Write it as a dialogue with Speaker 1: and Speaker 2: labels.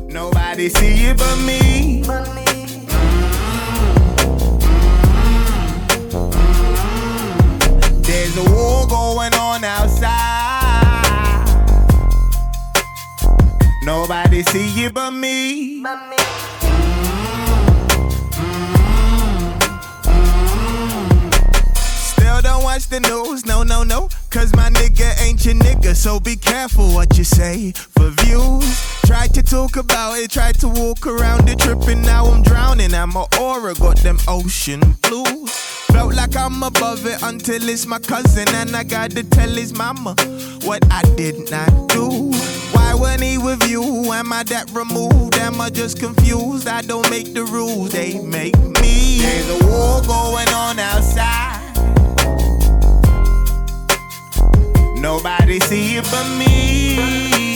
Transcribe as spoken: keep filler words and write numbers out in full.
Speaker 1: Nobody see it but me. But me. There's a war going on outside. Nobody see it but me. But me. Still don't watch the news, no, no, no. Cause my nigga ain't your nigga, so be careful what you say for views. Tried to talk about it, tried to walk around it, tripping, now I'm drowning. And my aura got them ocean blues. Felt like I'm above it until it's my cousin, and I gotta tell his mama what I did not do. Why when he with you, am I that removed? Am I just confused? I don't make the rules, they make me. There's a war going on outside. Nobody see it but me.